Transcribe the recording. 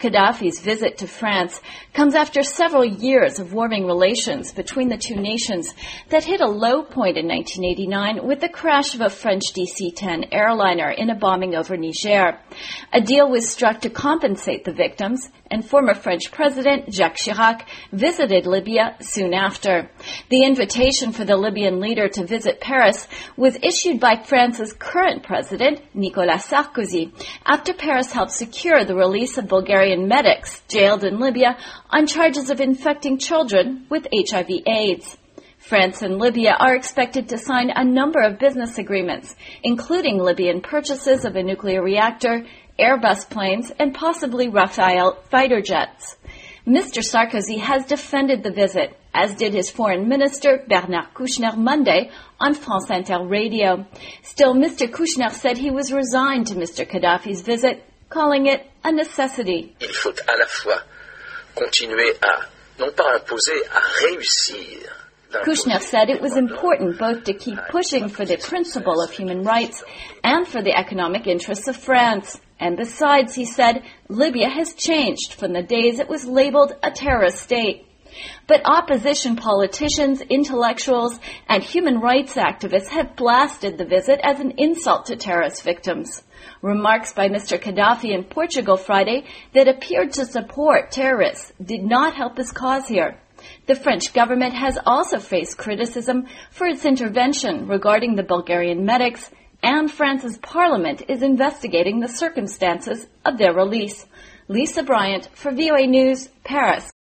Gaddafi's visit to France comes after several years of warming relations between the two nations that hit a low point in 1989 with the crash of a French DC-10 airliner in a bombing over Niger. A deal was struck to compensate the victims, and former French President Jacques Chirac visited Libya soon after. The invitation for the Libyan leader to visit Paris was issued by France's current president, Nicolas Sarkozy, after Paris helped secure the release of Bulgarian medics jailed in Libya on charges of infecting children with HIV/AIDS. France and Libya are expected to sign a number of business agreements, including Libyan purchases of a nuclear reactor, Airbus planes, and possibly Rafale fighter jets. Mr. Sarkozy has defended the visit, as did his foreign minister, Bernard Kouchner, Monday on France Inter Radio. Still, Mr. Kouchner said he was resigned to Mr. Gaddafi's visit, calling it a necessity. Il faut à la fois continuer à, non pas imposer, à réussir. Kouchner said it was important both to keep pushing for the principle of human rights and for the economic interests of France. And besides, he said, Libya has changed from the days it was labeled a terrorist state. But opposition politicians, intellectuals, and human rights activists have blasted the visit as an insult to terrorist victims. Remarks by Mr. Gaddafi in Portugal Friday that appeared to support terrorists did not help his cause here. The French government has also faced criticism for its intervention regarding the Bulgarian medics, and France's parliament is investigating the circumstances of their release. Lisa Bryant for VOA News, Paris.